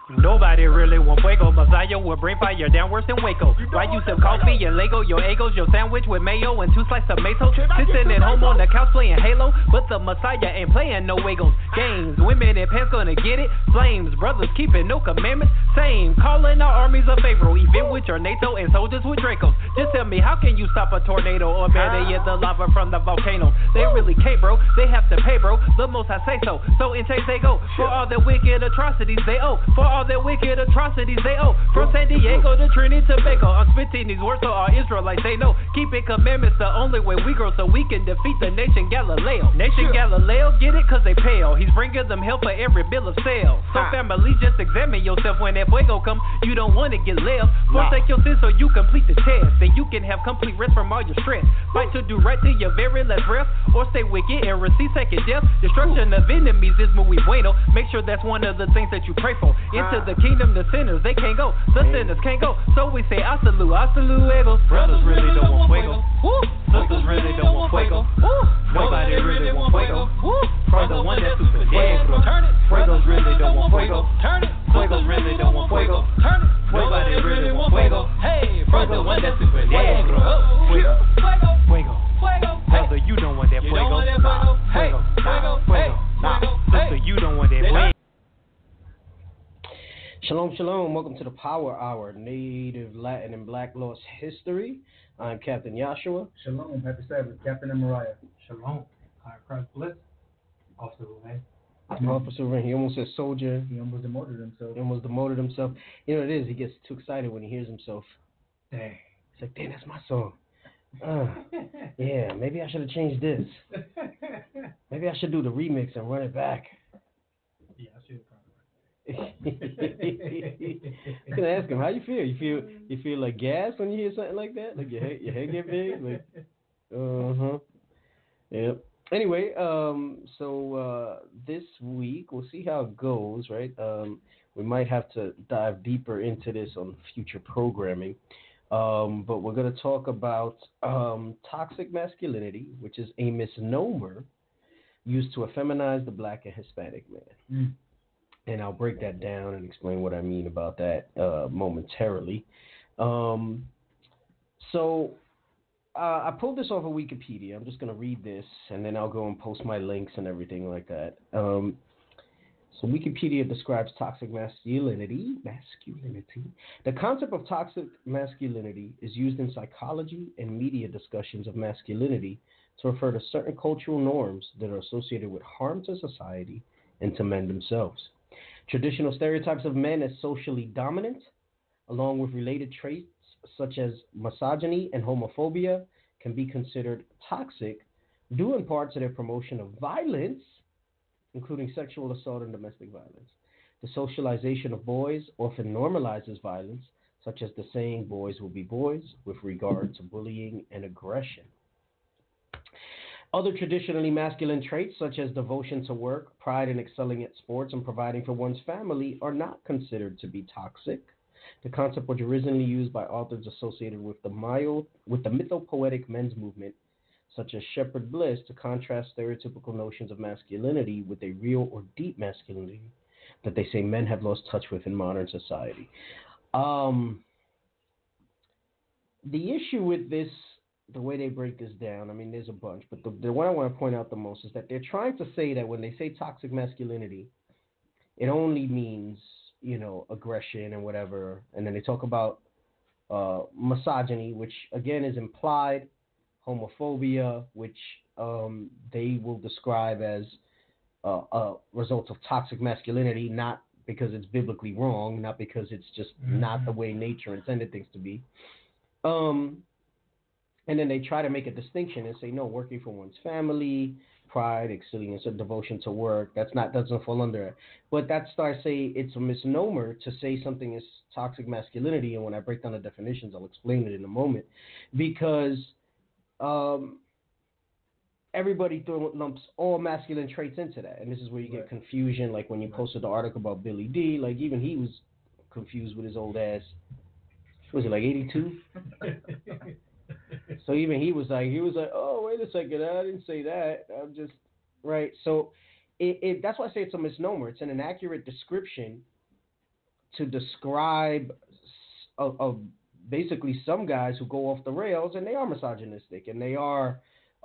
Nobody really want fuego. Messiah will bring fire down worse than Waco. Why you sip coffee and Lego? Your egos, your sandwich with mayo and 2 slices of tomato. Sitting at home on the couch playing Halo, but the Messiah ain't playing no Wagos. Games, women in pants gonna get it. Flames, brothers keeping no commandments. Same, calling our armies of Pharaoh. Even with your NATO and soldiers with Dracos. Just tell me, how can you stop a tornado? Or better yet, the lava from the volcano. They really can't, bro. They have to pay, bro. The most I say so. So in chase they go. For all the wicked atrocities they owe. For all their wicked atrocities they owe. From San Diego to Trinidad to Tobago. I'm spitting these words so all Israelites they know. Keeping commandments the only way we grow, so we can defeat the nation Galileo. Nation Galileo, get it? Cause they pale. He's bringing them help for every bill of sale. So family, just examine yourself when that fuego come. You don't want to get left. Forsake your sins so you complete the test. Then you can have complete rest from all your stress. Fight to do right to your very last breath. Or stay wicked and receive second death. Destruction of enemies is muy bueno. Make sure that's one of the things that you pray for. Into the kingdom, the sinners, they can't go. The sinners can't go. So we say, hasta luego. Brothers really don't want fuego. Sisters really don't want fuego. Nobody really want fuego. From the one that's super negro. Fuegos really don't want fuego. Fuegos really don't want fuego. Nobody really want fuego. Hey, from the one that's super negro. Fuego. Brother, you don't want that fuego. Hey, fuego. Sister, you don't want that fuego. Shalom, shalom. Welcome to the Power Hour, Native, Latin, and Black Lost History. I'm Captain Joshua. Shalom. Happy Sabbath. Captain and Mariah. Shalom. Christ Bliss. Officer Remain. Officer Remain. He almost said soldier. He almost demoted himself. You know what it is? He gets too excited when he hears himself. Dang. It's like, dang, that's my song. Yeah, maybe I should have changed this. Maybe I should do the remix and run it back. Yeah, I should have. I'm gonna ask him, how you feel? You feel like gas when you hear something like that? Like your head get big? Like, Yep. Anyway, so this week we'll see how it goes, right? We might have to dive deeper into this on future programming. But we're gonna talk about toxic masculinity, which is a misnomer used to effeminize the Black and Hispanic man. And I'll break that down and explain what I mean about that momentarily. So I pulled this off of Wikipedia. I'm just going to read this, and then I'll go and post my links and everything like that. So Wikipedia describes toxic masculinity. The concept of toxic masculinity is used in psychology and media discussions of masculinity to refer to certain cultural norms that are associated with harm to society and to men themselves. Traditional stereotypes of men as socially dominant, along with related traits such as misogyny and homophobia, can be considered toxic, due in part to their promotion of violence, including sexual assault and domestic violence. The socialization of boys often normalizes violence, such as the saying, boys will be boys, with regard to bullying and aggression. Other traditionally masculine traits, such as devotion to work, pride in excelling at sports, and providing for one's family, are not considered to be toxic. The concept was originally used by authors associated with the mythopoetic men's movement, such as Shepherd Bliss, to contrast stereotypical notions of masculinity with a real or deep masculinity that they say men have lost touch with in modern society. The issue with this, the way they break this down, I mean, there's a bunch, but the one I want to point out the most is that they're trying to say that when they say toxic masculinity, it only means, aggression and whatever. And then they talk about misogyny, which again is implied, homophobia, which they will describe as a result of toxic masculinity, not because it's biblically wrong, not because it's just not the way nature intended things to be. And then they try to make a distinction and say, no, working for one's family, pride, excelling, and devotion to work, doesn't fall under it. But that starts say it's a misnomer to say something is toxic masculinity. And when I break down the definitions, I'll explain it in a moment. Because everybody lumps all masculine traits into that. And this is where you get confusion. Like when you posted the article about Billy D, like even he was confused with his old ass. Was it like 82? So even he was like, oh, wait a second, I didn't say that. I'm just, right. So that's why I say it's a misnomer. It's an inaccurate description to describe basically some guys who go off the rails and they are misogynistic and they are,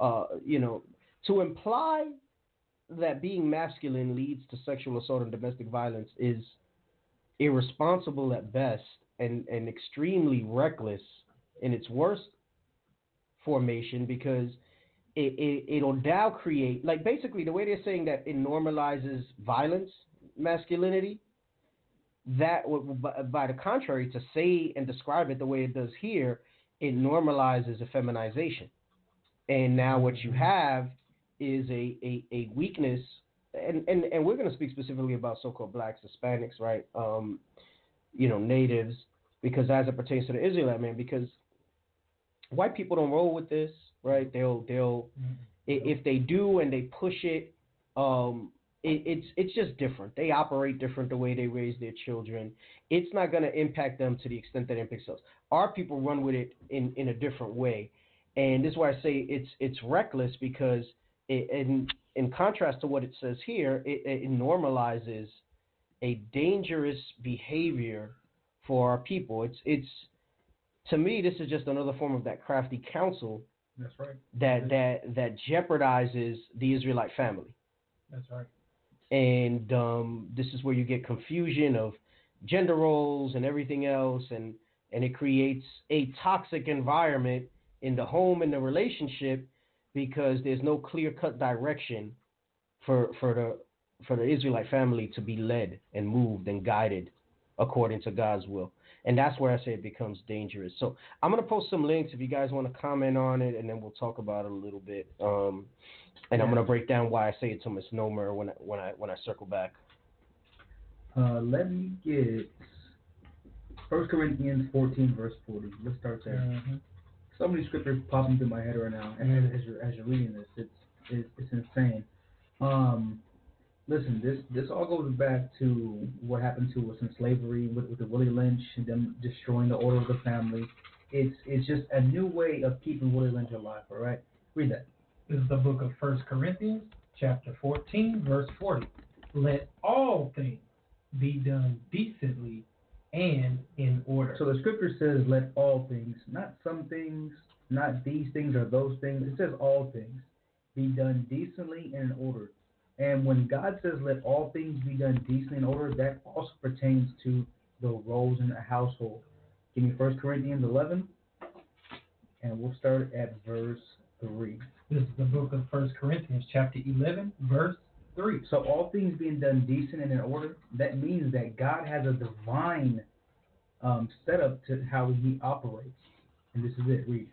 to imply that being masculine leads to sexual assault and domestic violence is irresponsible at best and extremely reckless in its worst formation, because it'll now create, like, basically the way they're saying that it normalizes violence, masculinity, that by the contrary, to say and describe it the way it does here, it normalizes effeminization. And now what you have is a weakness, and we're going to speak specifically about so-called blacks, Hispanics, right? Natives, because as it pertains to the Israelite man, because white people don't roll with this, right? They'll if they do and they push it, it's just different. They operate different the way they raise their children. It's not going to impact them to the extent that it impacts us. Our people run with it in a different way, and this is why I say it's reckless, because in contrast to what it says here, it normalizes a dangerous behavior for our people. It's to me, this is just another form of that crafty counsel. That's right. That jeopardizes the Israelite family. That's right. And this is where you get confusion of gender roles and everything else, and it creates a toxic environment in the home and the relationship, because there's no clear-cut direction for the Israelite family to be led and moved and guided according to God's will. And that's where I say it becomes dangerous. So I'm going to post some links if you guys want to comment on it, and then we'll talk about it a little bit. And I'm going to break down why I say it's a misnomer when I circle back. Let me get 1 Corinthians 14, verse 40. Let's start there. Mm-hmm. So many scriptures popping through my head right now, and as you're reading this, it's insane. Listen, this all goes back to what happened to us in slavery with the Willie Lynch and them destroying the order of the family. It's just a new way of keeping Willie Lynch alive. All right, read that. This is the book of 1 Corinthians, chapter 14, verse 40. Let all things be done decently and in order. So the scripture says, let all things, not some things, not these things or those things. It says all things be done decently and in order. And when God says let all things be done decently and in order, that also pertains to the roles in a household. Give me 1 Corinthians 11, and we'll start at verse 3. This is the book of 1 Corinthians, chapter 11, verse 3. So all things being done decent and in order, that means that God has a divine setup to how he operates. And this is it. Read.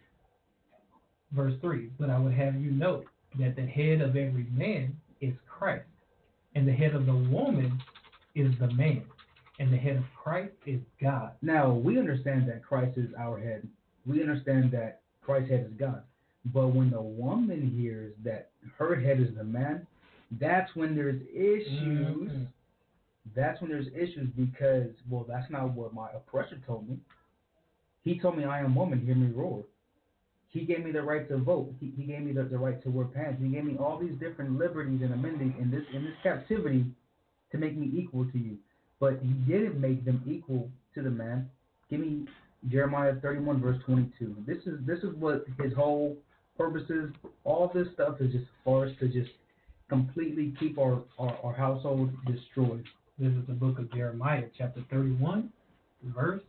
Verse 3. But I would have you note that the head of every man is Christ, and the head of the woman is the man, and the head of Christ is God. Now, we understand that Christ is our head. We understand that Christ's head is God. But when the woman hears that her head is the man, that's when there's issues. Mm-hmm. That's when there's issues, because, well, that's not what my oppressor told me. He told me I am woman, hear me roar. He gave me the right to vote. He gave me the right to wear pants. He gave me all these different liberties and amenities in this captivity to make me equal to you. But he didn't make them equal to the man. Give me Jeremiah 31, verse 22. This is what his whole purpose is. All this stuff is just for us to just completely keep our household destroyed. This is the book of Jeremiah, chapter 31, verse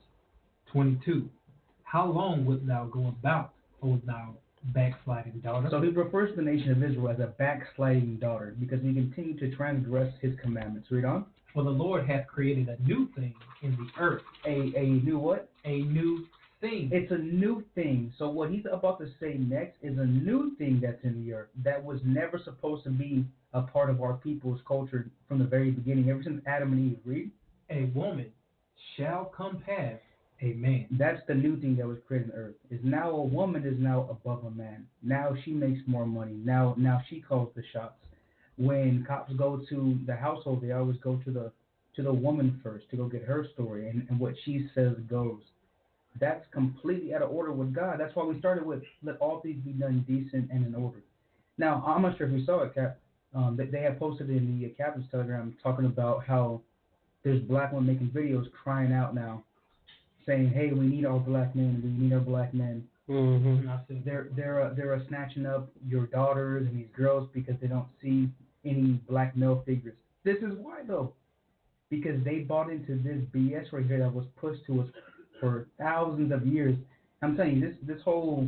22. How long wilt thou go about, O thou backsliding daughter? So he refers to the nation of Israel as a backsliding daughter because we continue to transgress his commandments. Read on. For the Lord hath created a new thing in the earth. A new what? A new thing. It's a new thing. So what he's about to say next is a new thing that's in the earth that was never supposed to be a part of our people's culture from the very beginning, ever since Adam and Eve. Read. A woman shall compass a man. That's the new thing that was created on earth. Is now a woman is now above a man. Now she makes more money. Now she calls the shots. When cops go to the household, they always go to the woman first to go get her story, and what she says goes. That's completely out of order with God. That's why we started with let all things be done decent and in order. Now, I'm not sure if you saw it, Cap. They have posted in the Captain's Telegram talking about how there's black women making videos crying out now, saying, "Hey, we need our black men. We need our black men." Mm-hmm. They're snatching up your daughters and these girls because they don't see any black male figures. This is why though, because they bought into this BS right here that was pushed to us for thousands of years. I'm telling you, this whole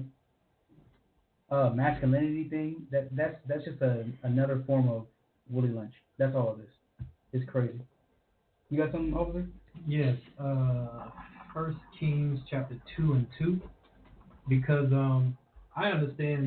masculinity thing, that's just another form of Willie Lynch. That's all it is. It's crazy. You got something over there? Yes. 1 Kings chapter 2 and 2, because I understand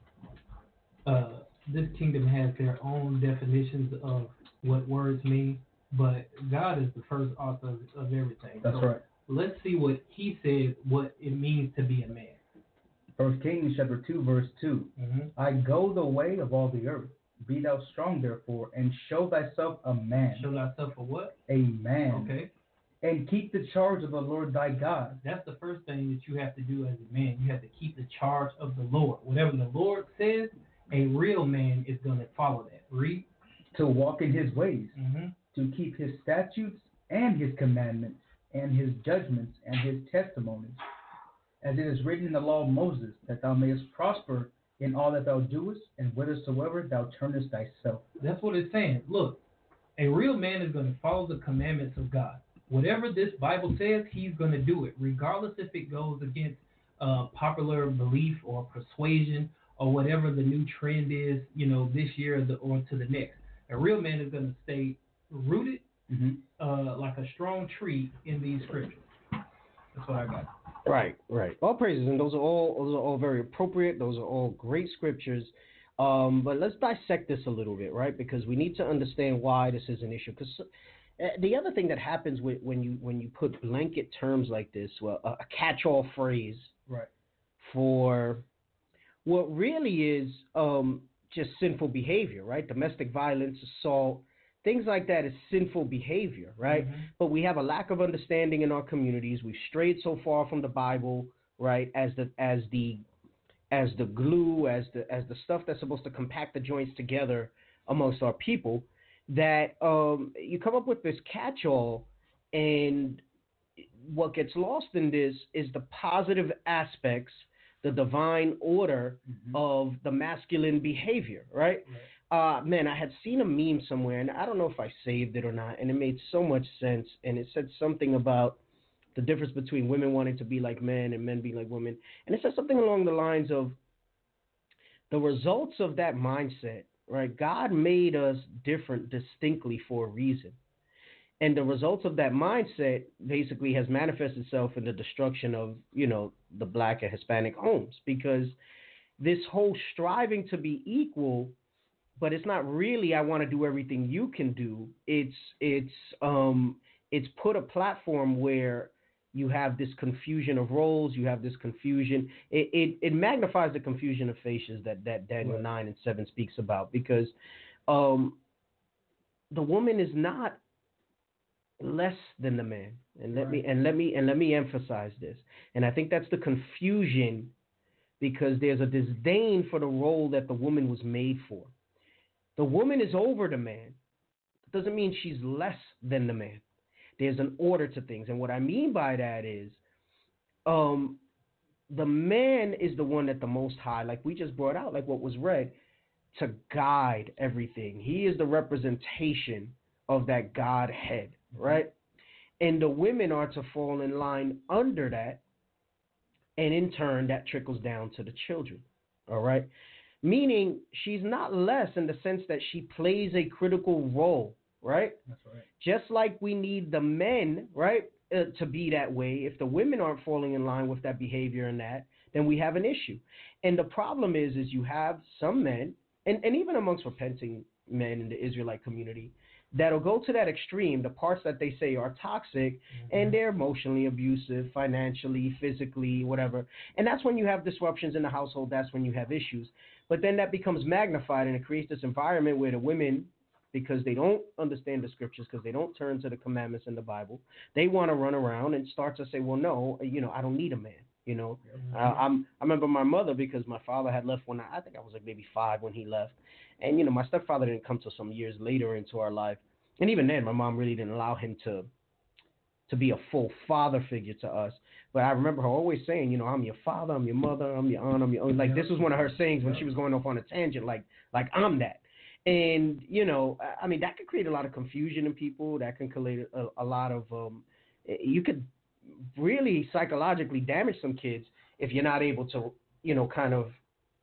that this kingdom has their own definitions of what words mean, but God is the first author of everything. That's right. Let's see what he said, what it means to be a man. 1 Kings chapter 2, verse 2. Mm-hmm. I go the way of all the earth. Be thou strong, therefore, and show thyself a man. Show thyself a what? A man. Okay. And keep the charge of the Lord thy God. That's the first thing that you have to do as a man. You have to keep the charge of the Lord. Whatever the Lord says, a real man is going to follow that. Read. To walk in his ways. Mm-hmm. To keep his statutes and his commandments and his judgments and his testimonies, as it is written in the law of Moses, that thou mayest prosper in all that thou doest, and whithersoever thou turnest thyself. That's what it's saying. Look, a real man is going to follow the commandments of God. Whatever this Bible says, he's going to do it, regardless if it goes against popular belief or persuasion or whatever the new trend is, this year or to the next. A real man is going to stay rooted like a strong tree in these scriptures. That's what I got. Right. All praises, and those are all very appropriate. Those are all great scriptures. But let's dissect this a little bit, right? Because we need to understand why this is an issue. Because the other thing that happens when you put blanket terms like this, well, a catch-all phrase, right, for what really is just sinful behavior, right? Domestic violence, assault, things like that is sinful behavior, right? Mm-hmm. But we have a lack of understanding in our communities. We've strayed so far from the Bible, right? As the glue, as the stuff that's supposed to compact the joints together amongst our people, that you come up with this catch-all, and what gets lost in this is the positive aspects, the divine order of the masculine behavior, right? Man, I had seen a meme somewhere, and I don't know if I saved it or not, and it made so much sense, and it said something about the difference between women wanting to be like men and men being like women, and it said something along the lines of the results of that mindset, right? God made us different distinctly for a reason, and the results of that mindset basically has manifested itself in the destruction of, the Black and Hispanic homes, because this whole striving to be equal, but it's not really I want to do everything you can do. It's put a platform where you have this confusion of roles, you have this confusion. It magnifies the confusion of faces that Daniel 9 and 7 speaks about, because the woman is not less than the man. And let me emphasize this. And I think that's the confusion, because there's a disdain for the role that the woman was made for. The woman is over the man. It doesn't mean she's less than the man. There's an order to things. And what I mean by that is the man is the one that the Most High, like we just brought out, like what was read, to guide everything. He is the representation of that Godhead, right? And the women are to fall in line under that. And in turn, that trickles down to the children, all right? Meaning she's not less in the sense that she plays a critical role, right? That's right. Just like we need the men, right, to be that way. If the women aren't falling in line with that behavior and that, then we have an issue. And the problem is you have some men, and even amongst repenting men in the Israelite community, that'll go to that extreme, the parts that they say are toxic, and they're emotionally abusive, financially, physically, whatever. And that's when you have disruptions in the household. That's when you have issues. But then that becomes magnified, and it creates this environment where the women, because they don't understand the scriptures, because they don't turn to the commandments in the Bible, they want to run around and start to say, well, no, I don't need a man. I remember my mother, because my father had left when I think I was like maybe 5 when he left. And, my stepfather didn't come till some years later into our life. And even then, my mom really didn't allow him to be a full father figure to us. But I remember her always saying, I'm your father, I'm your mother, I'm your aunt, I'm your... Like, this was one of her sayings when she was going off on a tangent, like I'm that. And, I mean, that could create a lot of confusion in people. That can create a lot of... you could really psychologically damage some kids if you're not able to, kind of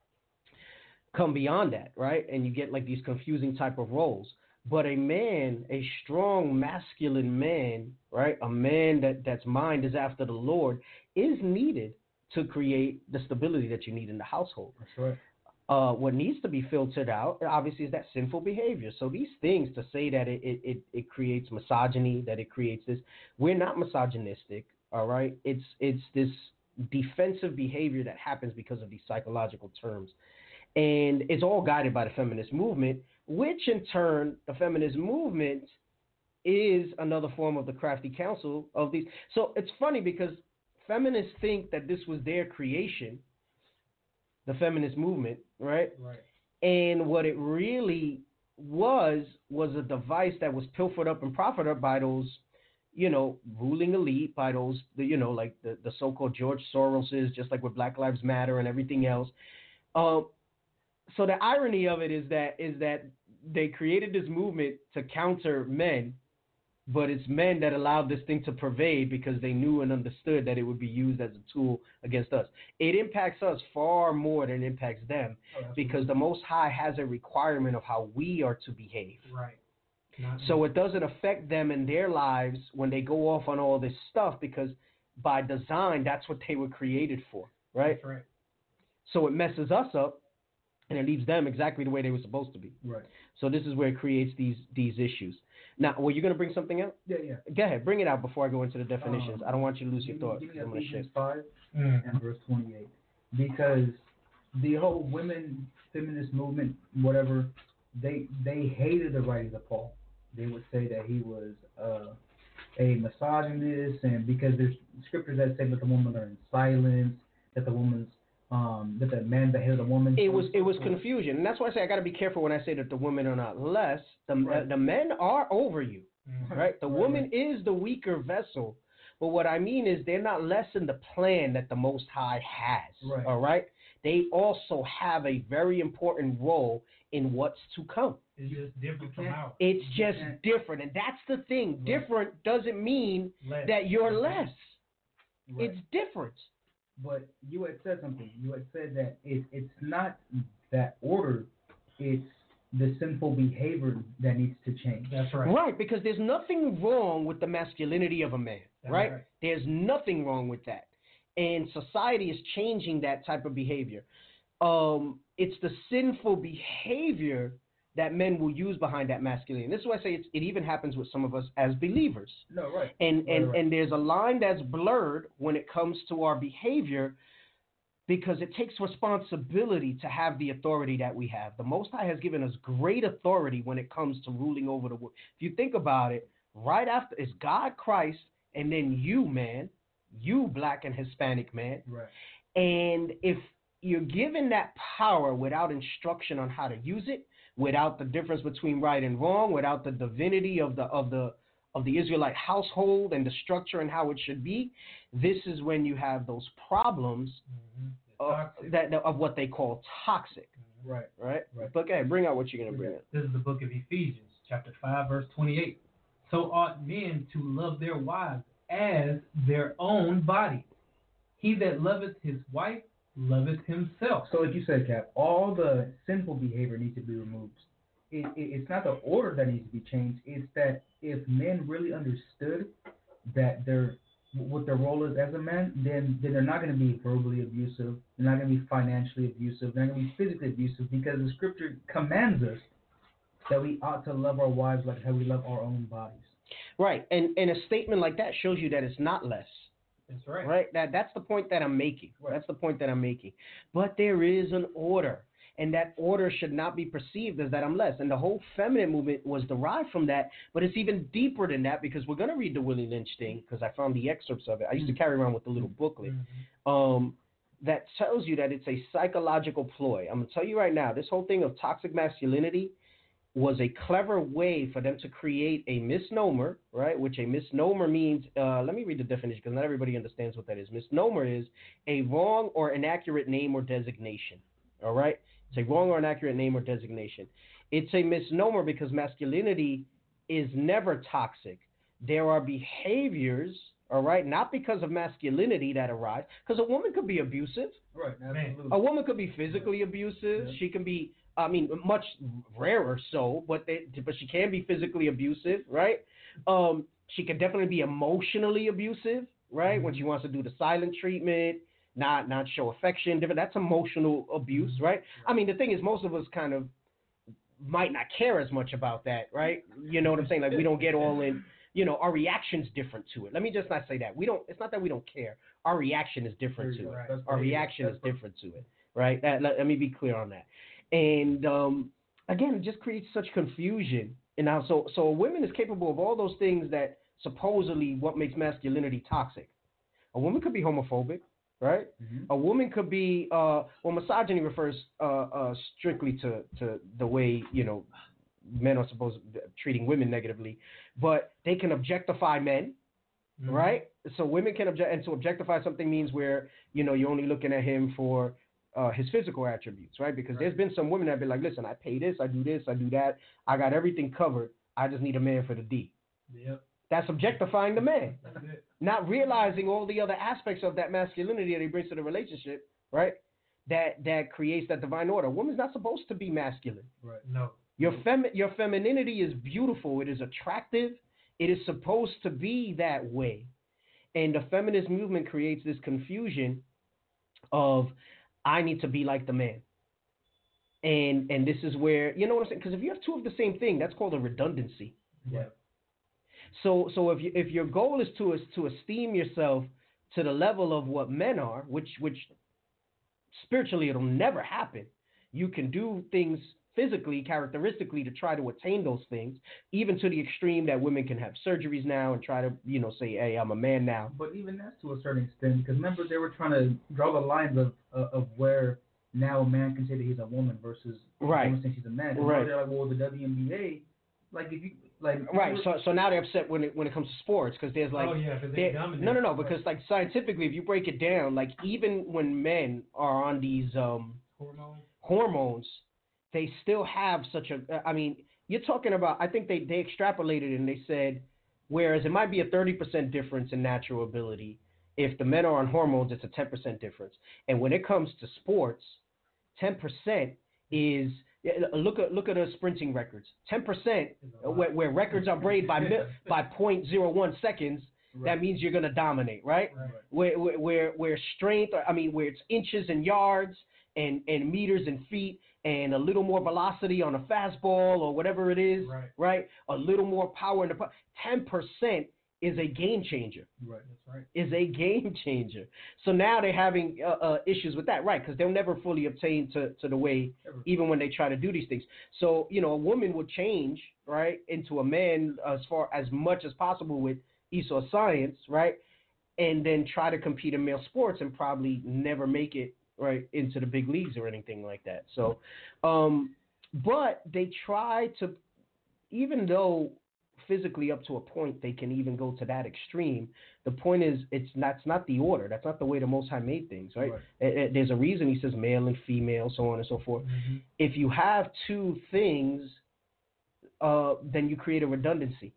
come beyond that, right? And you get, like, these confusing type of roles. But a man, a strong masculine man, right, a man that's mind is after the Lord, is needed to create the stability that you need in the household. That's right. What needs to be filtered out, obviously, is that sinful behavior. So these things, to say that it creates misogyny, that it creates this, we're not misogynistic, all right? It's this defensive behavior that happens because of these psychological terms. And it's all guided by the feminist movement, which in turn, the feminist movement is another form of the crafty counsel of these. So it's funny because feminists think that this was their creation, the feminist movement, right? Right. And what it really was a device that was pilfered up and profited up by those, ruling elite, by those, like the so-called George Soroses, just like with Black Lives Matter and everything else. So the irony of it is that they created this movement to counter men, but it's men that allowed this thing to pervade because they knew and understood that it would be used as a tool against us. It impacts us far more than it impacts them because the Most High has a requirement of how we are to behave. Right. So it doesn't affect them in their lives when they go off on all this stuff because by design, that's what they were created for, right? That's right. So it messes us up. And it leaves them exactly the way they were supposed to be. Right. So this is where it creates these issues. Now, were you going to bring something out? Yeah. Go ahead, bring it out before I go into the definitions. I don't want you to lose your thoughts. Give me I'm going to Ephesians shift. 5 and verse 28. Because the whole feminist movement, whatever, they hated the writings of Paul. They would say that he was a misogynist, and because there's scriptures that say that the women are in silence, that the woman's that the man behaved the woman. It was confusion, and that's why I say I got to be careful when I say that the women are not less. The men are over you, right? The woman is the weaker vessel, but what I mean is they're not less in the plan that the Most High has. Right. All right, they also have a very important role in what's to come. It's just different from ours. It's just different, and that's the thing. Right. Different doesn't mean that you're less. Right. It's different. But you had said something. You had said that it's not that order, it's the sinful behavior that needs to change. That's right. Right, because there's nothing wrong with the masculinity of a man, right? There's nothing wrong with that. And society is changing that type of behavior. It's the sinful behavior that men will use behind that masculinity. This is why I say it even happens with some of us as believers. No, right. And there's a line that's blurred when it comes to our behavior because it takes responsibility to have the authority that we have. The Most High has given us great authority when it comes to ruling over the world. If you think about it, right after it's God, Christ, and then you, man, you Black and Hispanic man. Right. And if you're given that power without instruction on how to use it, without the difference between right and wrong, without the divinity of the Israelite household and the structure and how it should be, this is when you have those problems of what they call toxic. Right. But okay, bring out what you're going to bring out. This is the book of Ephesians, chapter 5, verse 28. So ought men to love their wives as their own bodies. He that loveth his wife loveth himself. So like you said, Cap, all the sinful behavior needs to be removed. It's not the order that needs to be changed. It's that if men really understood that what their role is as a man, then they're not going to be verbally abusive. They're not going to be financially abusive. They're not going to be physically abusive because the scripture commands us that we ought to love our wives like how we love our own bodies. Right. And a statement like that shows you that it's not less. That's right. Right? That's the point that I'm making. Right. That's the point that I'm making. But there is an order, and that order should not be perceived as that I'm less. And the whole feminine movement was derived from that, but it's even deeper than that because we're going to read the Willie Lynch thing because I found the excerpts of it. I used to carry around with the little booklet that tells you that it's a psychological ploy. I'm going to tell you right now, this whole thing of toxic masculinity, was a clever way for them to create a misnomer, right? Which a misnomer means, let me read the definition because not everybody understands what that is. Misnomer is a wrong or inaccurate name or designation, all right? It's a wrong or inaccurate name or designation. It's a misnomer because masculinity is never toxic. There are behaviors, all right, not because of masculinity that arise, because a woman could be abusive. Right, absolutely. A woman could be physically abusive. Yeah. She can be, much rarer so, but she can be physically abusive, right? She can definitely be emotionally abusive, right? Mm-hmm. When she wants to do the silent treatment, not show affection, that's emotional abuse, right? I mean, the thing is, most of us kind of might not care as much about that, right? You know what I'm saying? Like, we don't get all in, our reaction's different to it. Let me just not say that. It's not that we don't care. Our reaction is different to it. Right. Our reaction is different to it, right? Let me be clear on that. And, again, it just creates such confusion. And now, so a woman is capable of all those things that supposedly what makes masculinity toxic. A woman could be homophobic, right? Mm-hmm. A woman could be, misogyny refers strictly to the way, men are supposed to be treating women negatively, but they can objectify men, mm-hmm. right? So women can and to objectify something means where, you're only looking at him for his physical attributes, right? Because there's been some women that be like, listen, I pay this, I do that, I got everything covered, I just need a man for the D. Yep. That's objectifying the man, not realizing all the other aspects of that masculinity that he brings to the relationship, right? That creates that divine order. A woman's not supposed to be masculine. Right. No. Your femininity is beautiful. It is attractive. It is supposed to be that way. And the feminist movement creates this confusion of, I need to be like the man. And this is where, you know what I'm saying? Because if you have two of the same thing, that's called a redundancy. Yeah. So if your goal is to esteem yourself to the level of what men are, which spiritually it'll never happen. You can do things physically, characteristically, to try to attain those things, even to the extreme that women can have surgeries now and try to, say, hey, I'm a man now. But even that's to a certain extent, because remember they were trying to draw the lines of where now a man can say that he's a woman versus a woman saying she's a man. Right. They're like, well, the WNBA, like if you like. Right. So now they're upset when it comes to sports because there's like. Oh yeah, because they dominate. No, because like scientifically, if you break it down, like even when men are on these hormones, they still have such a. I mean, you're talking about. I think they extrapolated and they said, whereas it might be a 30% difference in natural ability, if the men are on hormones, it's a 10% difference. And when it comes to sports, 10% is. Look at the sprinting records. 10%, where records are break by 0.01 seconds. Right. That means you're gonna dominate, right? Where strength, where it's inches and yards and meters and feet and a little more velocity on a fastball or whatever it is, right? A little more power in the 10% is a game changer. Right, that's right. Is a game changer. So now they're having issues with that, right? Because they'll never fully obtain to the way, even when they try to do these things. So, a woman would change, right, into a man as much as possible with Esau science, right? And then try to compete in male sports and probably never make it, right, into the big leagues or anything like that. So, but they try to, even though physically up to a point they can even go to that extreme. The point is, that's not the order. That's not the way the Most High made things, right? There's a reason he says male and female, so on and so forth. Mm-hmm. If you have two things, then you create a redundancy.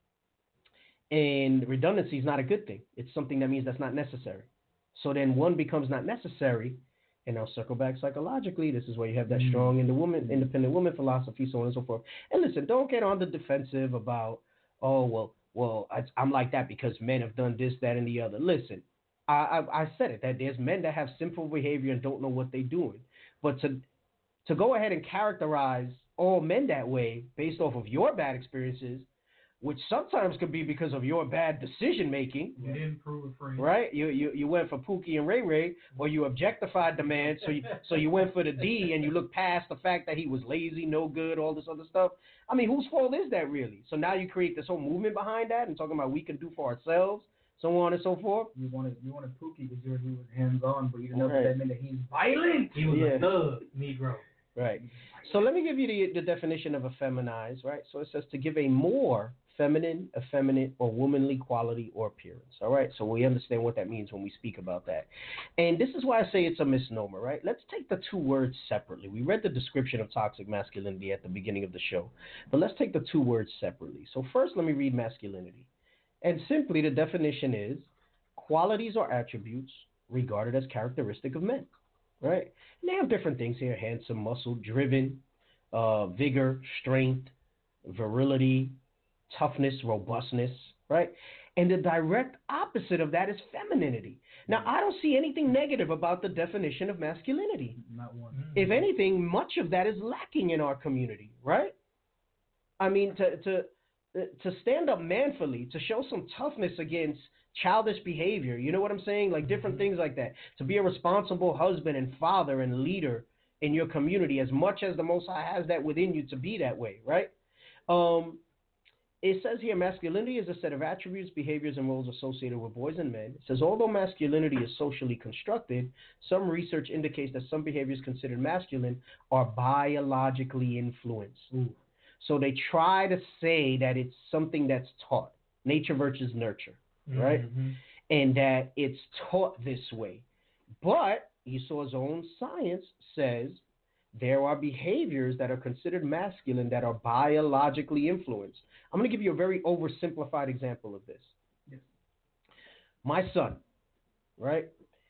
And redundancy is not a good thing. It's something that means that's not necessary. So then one becomes not necessary, and I'll circle back psychologically. This is where you have that strong independent woman philosophy, so on and so forth. And listen, don't get on the defensive about, I'm like that because men have done this, that, and the other. Listen, I said it, that there's men that have sinful behavior and don't know what they're doing. But to go ahead and characterize all men that way based off of your bad experiences, which sometimes could be because of your bad decision making. You didn't prove a friend. Right? You went for Pookie and Ray Ray, or you objectified the man, so you went for the D and you looked past the fact that he was lazy, no good, all this other stuff. I mean, whose fault is that really? So now you create this whole movement behind that and talking about we can do for ourselves, so on and so forth. You wanted Pookie because he was hands on, but you didn't know that meant that he's violent. He was a thug Negro. Right. So let me give you the definition of effeminize, right? So it says to give a more feminine, effeminate, or womanly quality or appearance. All right. So we understand what that means when we speak about that. And this is why I say it's a misnomer, right? Let's take the two words separately. We read the description of toxic masculinity at the beginning of the show, but let's take the two words separately. So first, let me read masculinity. And simply, the definition is qualities or attributes regarded as characteristic of men. Right? And they have different things here: handsome, muscle, driven, vigor, strength, virility, toughness, robustness, right? And the direct opposite of that is femininity. Now, I don't see anything negative about the definition of masculinity. Not one. If anything, much of that is lacking in our community, right? I mean, to stand up manfully, to show some toughness against childish behavior, you know what I'm saying? Like different things like that. To be a responsible husband and father and leader in your community, as much as the Most High has that within you to be that way, right? It says here, masculinity is a set of attributes, behaviors, and roles associated with boys and men. It says, although masculinity is socially constructed, some research indicates that some behaviors considered masculine are biologically influenced. Ooh. So they try to say that it's something that's taught, nature versus nurture, right? Mm-hmm. And that it's taught this way. But Esau's own science says there are behaviors that are considered masculine that are biologically influenced. I'm going to give you a very oversimplified example of this. Yes. My son, right,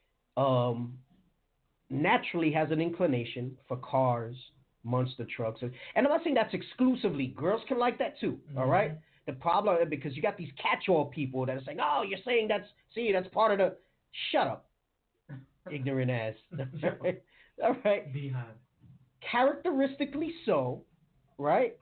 naturally has an inclination for cars, monster trucks. And I'm not saying that's exclusively. Girls can like that too, all right? The problem, because you got these catch-all people that are saying, oh, you're saying that's part of the... Shut up, ignorant ass. All right? Behind. Characteristically so, right?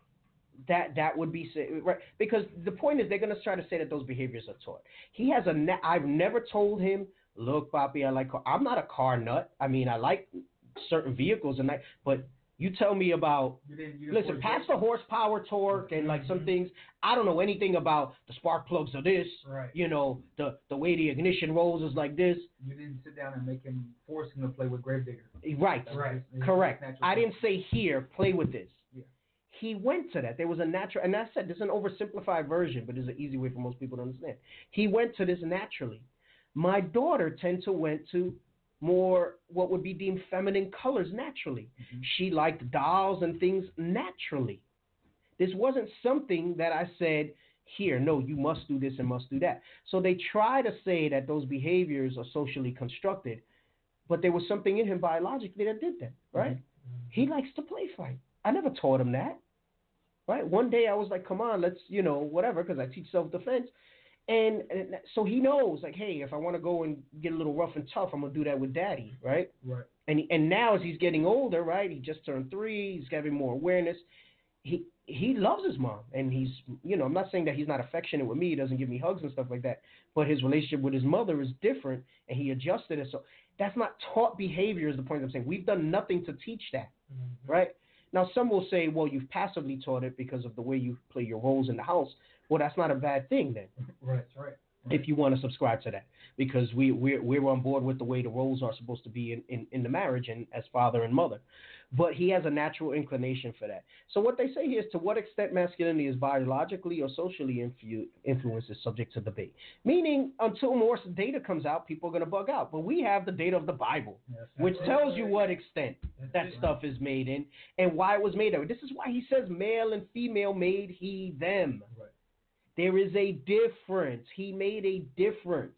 That would be... right? Because the point is they're going to try to say that those behaviors are taught. He has I've never told him, look, Papi, I like car. I'm not a car nut. I mean, I like certain vehicles, but... You tell me about, listen, past the horsepower, torque, and like some things, I don't know anything about the spark plugs of this, right. You know, the way the ignition rolls is like this. You didn't sit down and force him to play with Gravedigger. Right, correct. I didn't say here, play with this. Yeah. He went to that. There was a natural, and I said this is an oversimplified version, but it's an easy way for most people to understand. He went to this naturally. My daughter went to more what would be deemed feminine colors naturally. Mm-hmm. She liked dolls and things naturally. This wasn't something that I said, here, no, you must do this and must do that. So they try to say that those behaviors are socially constructed, but there was something in him biologically that did that, right? Mm-hmm. He likes to play fight. I never taught him that, right? One day I was like, come on, let's, whatever, because I teach self-defense. And so he knows, like, hey, if I want to go and get a little rough and tough, I'm going to do that with daddy, right? Right. And now as he's getting older, right, he just turned 3, he's having more awareness. He loves his mom, and he's, I'm not saying that he's not affectionate with me, he doesn't give me hugs and stuff like that, but his relationship with his mother is different, and he adjusted it. So that's not taught behavior is the point I'm saying. We've done nothing to teach that, right? Now, some will say, well, you've passively taught it because of the way you play your roles in the house. Well, that's not a bad thing then. Right. If you want to subscribe to that, because we're on board with the way the roles are supposed to be in the marriage and as father and mother. But he has a natural inclination for that. So what they say here is to what extent masculinity is biologically or socially influenced is subject to debate. Meaning, until more data comes out, people are going to bug out. But we have the data of the Bible, which tells you what extent that stuff is made in and why it was made of. This is why he says male and female made he them. Right. There is a difference. He made a difference.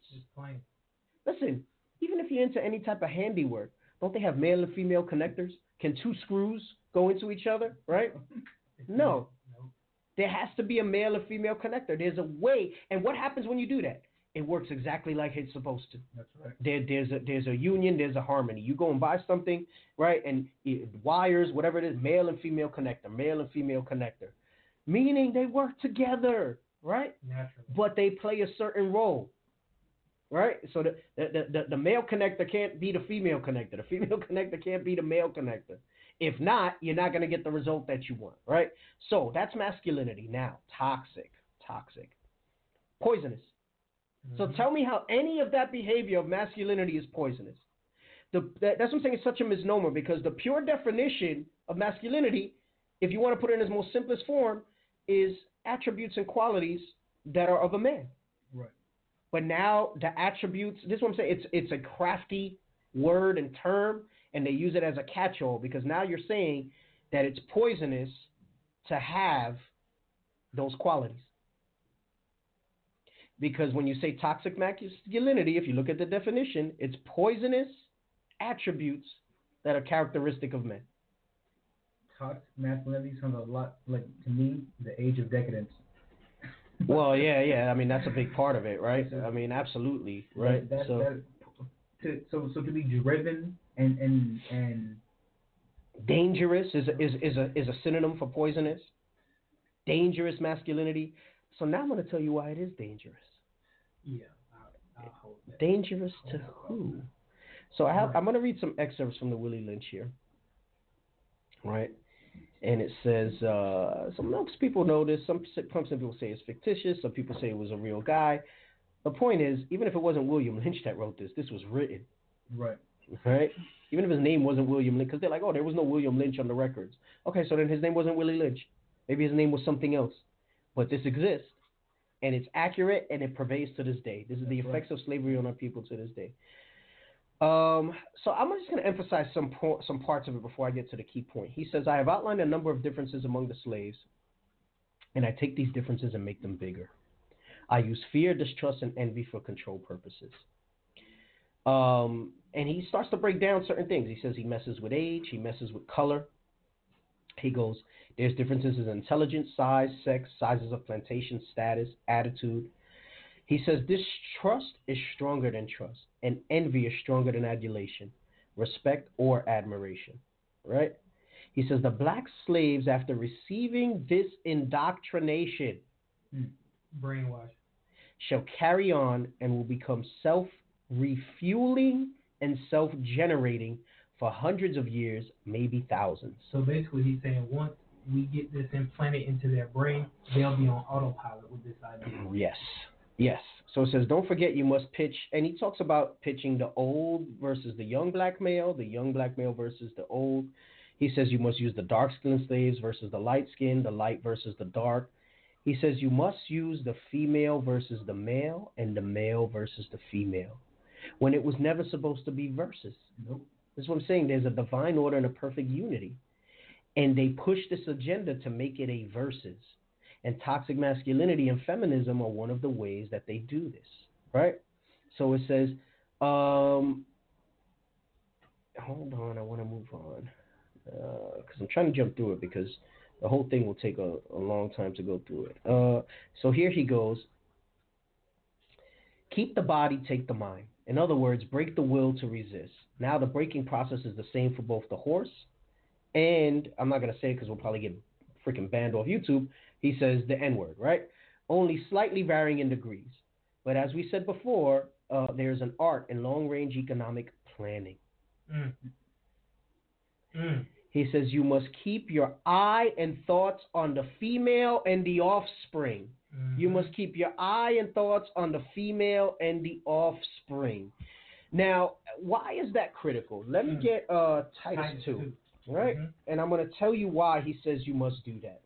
Listen, even if you're into any type of handiwork, don't they have male and female connectors? Can 2 screws go into each other, right? No. There has to be a male and female connector. There's a way. And what happens when you do that? It works exactly like it's supposed to. That's right. There's a union, there's a harmony. You go and buy something, right, and wires, whatever it is, male and female connector. Meaning they work together. Right? Naturally. But they play a certain role. Right? So the male connector can't be the female connector. The female connector can't be the male connector. If not, you're not going to get the result that you want. Right? So that's masculinity. Now, toxic. Poisonous. Mm-hmm. So tell me how any of that behavior of masculinity is poisonous. That's what I'm saying, it's such a misnomer, because the pure definition of masculinity, if you want to put it in its most simplest form, is attributes and qualities that are of a man. Right. But now the attributes, this is what I'm saying, it's a crafty word and term, and they use it as a catch-all because now you're saying that it's poisonous to have those qualities. Because when you say toxic masculinity, if you look at the definition, it's poisonous attributes that are characteristic of men. Toxic masculinity sounds a lot like, to me, the age of decadence. Well, yeah. I mean, that's a big part of it, right? I mean, absolutely, right? So to be driven and dangerous is a synonym for poisonous. Dangerous masculinity. So now I'm going to tell you why it is dangerous. Yeah, I'll hold that. Dangerous to who? So I'm going to read some excerpts from the Willie Lynch here, right? And it says, most people know this. Some people say it's fictitious. Some people say it was a real guy. The point is, even if it wasn't William Lynch that wrote this was written. Right. Right? Even if his name wasn't William Lynch, because they're like, oh, there was no William Lynch on the records. Okay, so then his name wasn't Willie Lynch. Maybe his name was something else. But this exists, and it's accurate, and it pervades to this day. This is the effects of slavery on our people to this day. So I'm just going to emphasize some parts of it before I get to the key point. He says, I have outlined a number of differences among the slaves, and I take these differences and make them bigger. I use fear, distrust, and envy for control purposes. And he starts to break down certain things. He says he messes with age, he messes with color. He goes, there's differences in intelligence, size, sex, sizes of plantation, status, attitude. He says distrust is stronger than trust, and envy is stronger than adulation, respect, or admiration, right? He says the black slaves, after receiving this indoctrination, brainwash, shall carry on and will become self-refueling and self-generating for hundreds of years, maybe thousands. So basically he's saying once we get this implanted into their brain, they'll be on autopilot with this idea. Yes. So it says, don't forget you must pitch, and he talks about pitching the old versus the young black male versus the old. He says you must use the dark-skinned slaves versus the light-skinned, the light versus the dark. He says you must use the female versus the male and the male versus the female, when it was never supposed to be versus. Nope. This is what I'm saying. There's a divine order and a perfect unity. And they push this agenda to make it a versus. And toxic masculinity and feminism are one of the ways that they do this, right? So it says, hold on, I want to move on. Because I'm trying to jump through it because the whole thing will take a long time to go through it. So here he goes. Keep the body, take the mind. In other words, break the will to resist. Now the breaking process is the same for both the horse and, I'm not going to say it because we'll probably get freaking banned off YouTube. He says the N-word, right? Only slightly varying in degrees. But as we said before, there's an art in long-range economic planning. He says you must keep your eye and thoughts on the female and the offspring. You must keep your eye and thoughts on the female and the offspring. Now, why is that critical? Let me get Titus 2, right? And I'm going to tell you why he says you must do that.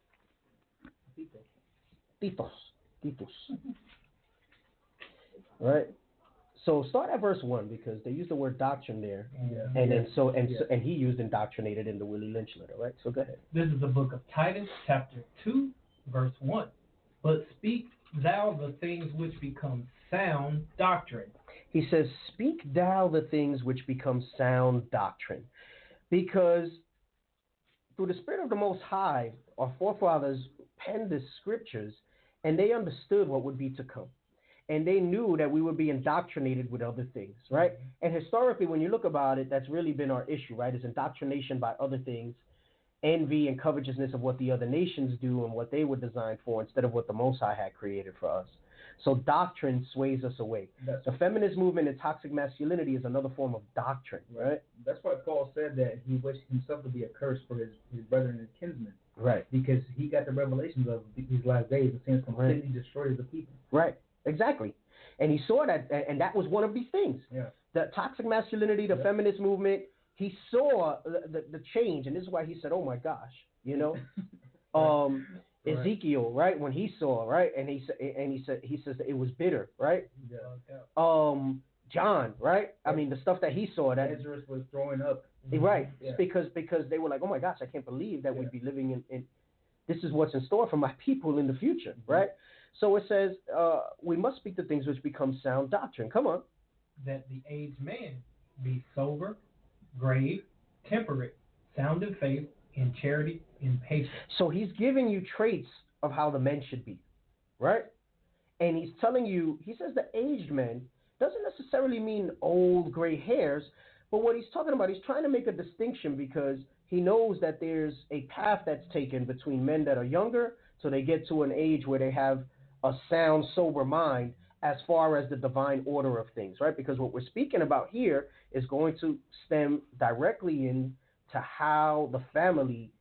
Titus. Right? So start at verse 1 because they use the word doctrine there. Yeah. And he used indoctrinated in the Willie Lynch letter, right? So go ahead. This is the book of Titus, chapter 2, verse 1. But speak thou the things which become sound doctrine. He says, speak thou the things which become sound doctrine. Because through the Spirit of the Most High, our forefathers penned the scriptures, and they understood what would be to come. And they knew that we would be indoctrinated with other things, right? And historically, when you look about it, that's really been our issue, right? Is indoctrination by other things, envy and covetousness of what the other nations do and what they were designed for instead of what the Most High had created for us. So doctrine sways us away. The feminist movement and toxic masculinity is another form of doctrine, right? That's why Paul said that he wished himself to be a curse for his brethren and kinsmen. Right. Because he got the revelations of these last days and since completely destroyed the people. Right. Exactly. And he saw that, and that was one of these things. Yeah. The toxic masculinity, the feminist movement, he saw the change, and this is why he said, "Oh my gosh," you know. Right. Ezekiel, right, when he saw, right, and he says that it was bitter, right. Yeah. John, right. I mean, the stuff that he saw, that Ezra was throwing up. right, Yeah. because they were like, "Oh my gosh, I can't believe that we'd be living in this is what's in store for my people in the future," right? So it says we must speak the things which become sound doctrine. Come on. That the aged man be sober, grave, temperate, sound in faith, in charity, in patience. So he's giving you traits of how the men should be, right? And he's telling you, he says the aged men doesn't necessarily mean old gray hairs, but what he's talking about, he's trying to make a distinction because he knows that there's a path that's taken between men that are younger, so they get to an age where they have a sound, sober mind as far as the divine order of things, right? Because what we're speaking about here is going to stem directly into how the family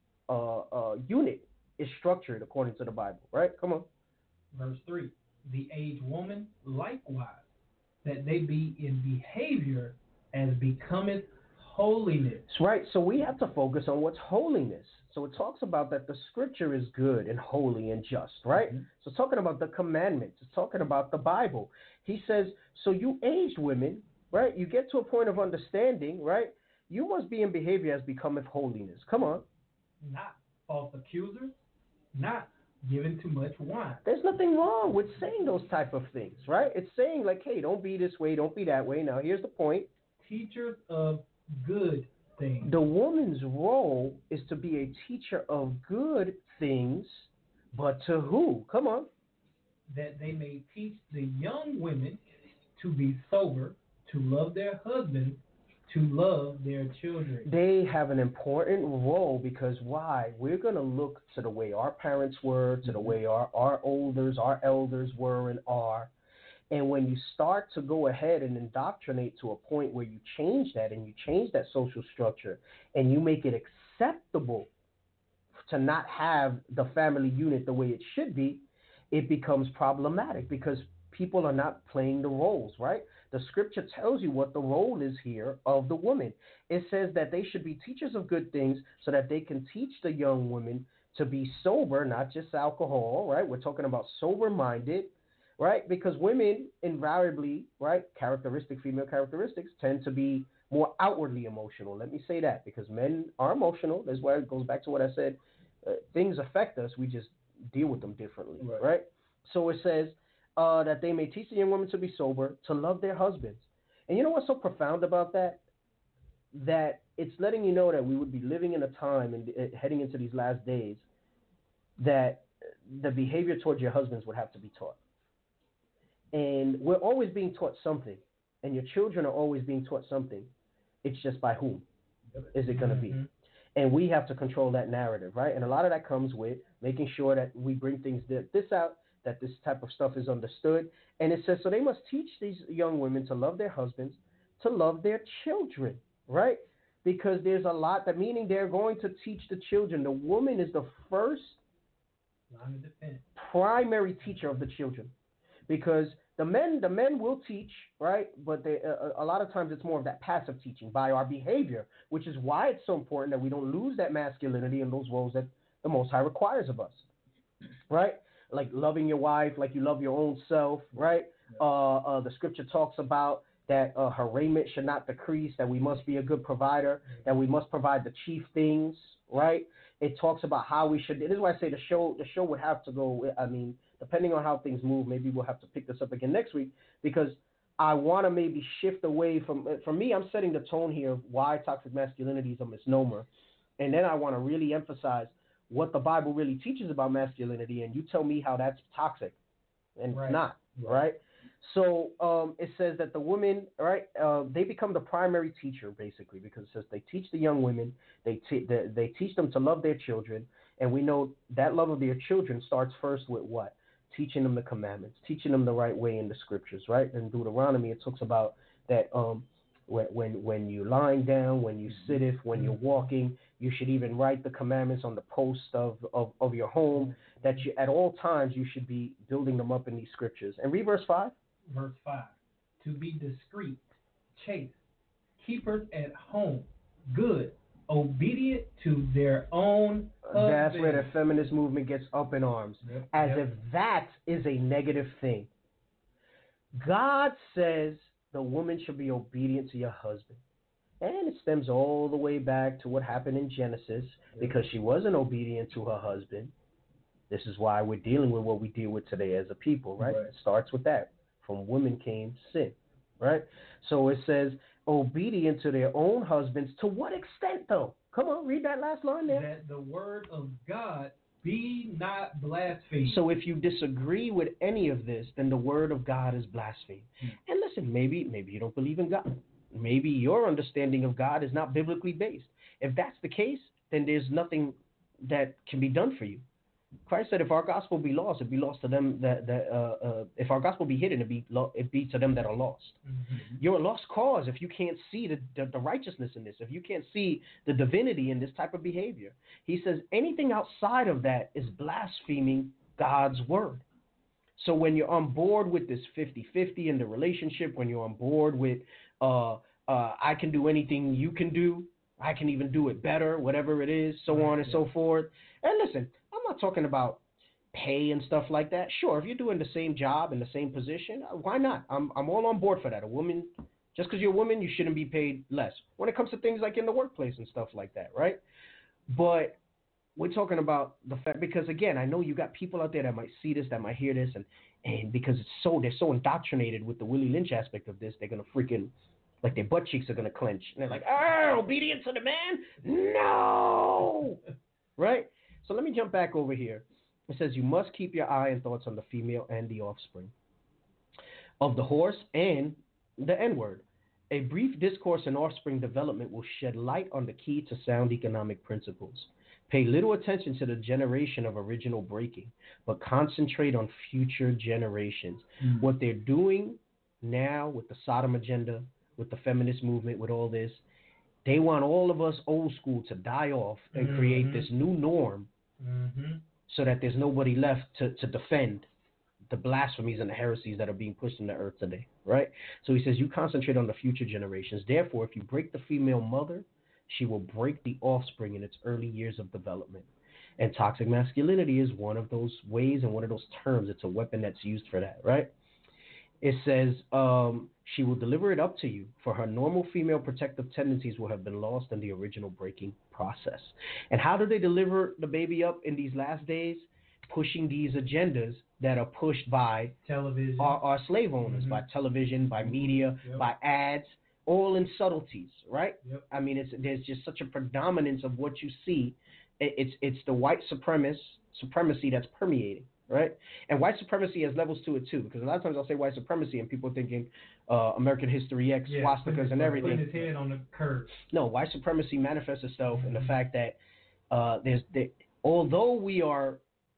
unit is structured according to the Bible, right? Come on. Verse 3, the aged woman likewise, that they be in behavior as becometh holiness. That's right. So we have to focus on what's holiness. So it talks about that the scripture is good and holy and just, right? So it's talking about the commandments. It's talking about the Bible. He says, so you aged women, right? You get to a point of understanding, right? You must be in behavior as becometh holiness. Come on. Not false accusers, not given too much wine. There's nothing wrong with saying those type of things, right? It's saying like, hey, don't be this way, don't be that way. Now, here's the point. Teachers of good things. The woman's role is to be a teacher of good things, but to who? Come on. That they may teach the young women to be sober, to love their husbands, to love their children. They have an important role because why? We're going to look to the way our parents were, to the way our elders were and are. And when you start to go ahead and indoctrinate to a point where you change that and you change that social structure and you make it acceptable to not have the family unit the way it should be, it becomes problematic because people are not playing the roles, right? The scripture tells you what the role is here of the woman. It says that they should be teachers of good things so that they can teach the young women to be sober, not just alcohol, right? We're talking about sober-minded, right? Because women invariably, right, female characteristics tend to be more outwardly emotional. Let me say that because men are emotional. That's why it goes back to what I said. Things affect us. We just deal with them differently, right? So it says that they may teach the young women to be sober, to love their husbands. And you know what's so profound about that? That it's letting you know that we would be living in a time and heading into these last days that the behavior towards your husbands would have to be taught. And we're always being taught something, and your children are always being taught something. It's just by whom is it going to be? And we have to control that narrative, right? And a lot of that comes with making sure that we bring things this out, that this type of stuff is understood. And it says, so they must teach these young women to love their husbands, to love their children, right? Because there's a lot that meaning they're going to teach the children. The woman is the first primary teacher of the children. Because the men will teach, right? But they, a lot of times it's more of that passive teaching by our behavior, which is why it's so important that we don't lose that masculinity and those roles that the Most High requires of us, right? Like loving your wife like you love your own self, right? The scripture talks about that her raiment should not decrease, that we must be a good provider, that we must provide the chief things, right? It talks about how we should. This is why I say the show would have to go. I mean, depending on how things move, maybe we'll have to pick this up again next week because I want to maybe shift away from. For me, I'm setting the tone here of why toxic masculinity is a misnomer, and then I want to really emphasize what the Bible really teaches about masculinity, and you tell me how that's toxic, and it's not, right? So it says that the women, right, they become the primary teacher, basically, because it says they teach the young women, they teach them to love their children, and we know that love of their children starts first with what? Teaching them the commandments, teaching them the right way in the scriptures, right? In Deuteronomy, it talks about that when you're lying down, when you sitteth, when you're walking, you should even write the commandments on the post of your home, that you, at all times you should be building them up in these scriptures. And read verse 5. Verse 5, to be discreet, chaste, keepers at home, good, obedient to their own husband. That's where the feminist movement gets up in arms, as if that is a negative thing. God says the woman should be obedient to your husband. And it stems all the way back to what happened in Genesis, because she wasn't obedient to her husband. This is why we're dealing with what we deal with today as a people, right? It starts with that. From women came sin, right? So it says, obedient to their own husbands. To what extent, though? Come on, read that last line there. That the word of God be not blasphemed. So if you disagree with any of this, then the word of God is blasphemed. And listen, maybe you don't believe in God. Maybe your understanding of God is not biblically based. If that's the case, then there's nothing that can be done for you. Christ said, if our gospel be lost, it be lost to them if our gospel be hidden, it be to them that are lost. Mm-hmm. You're a lost cause if you can't see the righteousness in this, if you can't see the divinity in this type of behavior. He says anything outside of that is blaspheming God's word. So when you're on board with this 50-50 in the relationship, when you're on board with I can do anything you can do, I can even do it better, whatever it is, so on and so forth. And listen, I'm not talking about pay and stuff like that. Sure, if you're doing the same job in the same position, why not? I'm all on board for that. A woman, just because you're a woman, you shouldn't be paid less. When it comes to things like in the workplace and stuff like that, right? But we're talking about the fact, because again, I know you got people out there that might see this, that might hear this, and because they're so indoctrinated with the Willie Lynch aspect of this, they're gonna freaking, like, their butt cheeks are gonna clench, and they're like, obedience to the man? No, right? So let me jump back over here. It says you must keep your eye and thoughts on the female and the offspring of the horse and the N-word. A brief discourse in offspring development will shed light on the key to sound economic principles. Pay little attention to the generation of original breaking, but concentrate on future generations. Mm-hmm. What they're doing now with the Sodom agenda, with the feminist movement, with all this, they want all of us old school to die off and create this new norm so that there's nobody left to defend the blasphemies and the heresies that are being pushed in the earth today, right? So he says you concentrate on the future generations. Therefore, if you break the female mother, she will break the offspring in its early years of development. And toxic masculinity is one of those ways and one of those terms. It's a weapon that's used for that, right? It says she will deliver it up to you, for her normal female protective tendencies will have been lost in the original breaking process. And how do they deliver the baby up in these last days? Pushing these agendas that are pushed by television, our slave owners, by television, by media, by ads, all in subtleties, right? I mean, there's just such a predominance of what you see. It's the white supremacy that's permeating. Right? And white supremacy has levels to it too, because a lot of times I'll say white supremacy and people are thinking American History X, swastikas and everything. Putting his head on the curb. No, white supremacy manifests itself in the fact that although we are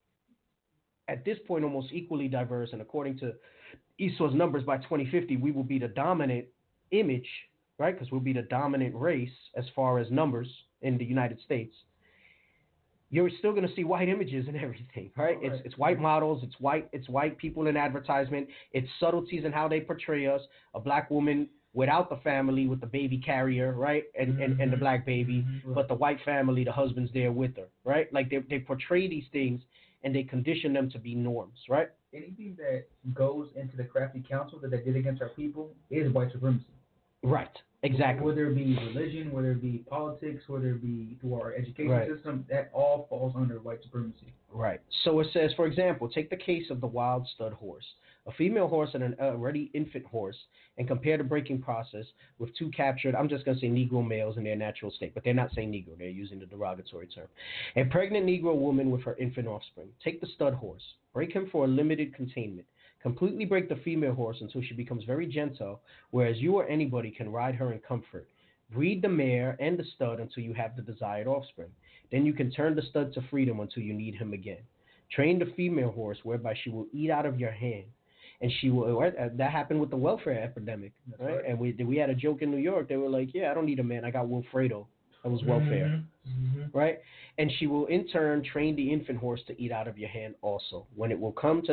at this point almost equally diverse, and according to Esau's numbers, by 2050 we will be the dominant image, right? Because we'll be the dominant race as far as numbers in the United States. You're still going to see white images and everything, right? It's white models, it's white people in advertisement, it's subtleties in how they portray us. A black woman without the family, with the baby carrier, right, and the black baby, but the white family, the husband's there with her, right? Like they portray these things and they condition them to be norms, right? Anything that goes into the crafty counsel that they did against our people is white supremacy. Right. Exactly. Whether it be religion, whether it be politics, whether it be through our education system, that all falls under white supremacy. Right. So it says, for example, take the case of the wild stud horse, a female horse and an already infant horse, and compare the breaking process with two captured, I'm just going to say Negro males in their natural state, but they're not saying Negro, they're using the derogatory term. A pregnant Negro woman with her infant offspring. Take the stud horse, break him for a limited containment. Completely break the female horse until she becomes very gentle, whereas you or anybody can ride her in comfort. Breed the mare and the stud until you have the desired offspring. Then you can turn the stud to freedom until you need him again. Train the female horse whereby she will eat out of your hand. And she will. That happened with the welfare epidemic, right? And we had a joke in New York. They were like, yeah, I don't need a man. I got Wilfredo. That was welfare, right? And she will in turn train the infant horse to eat out of your hand also. When it will come to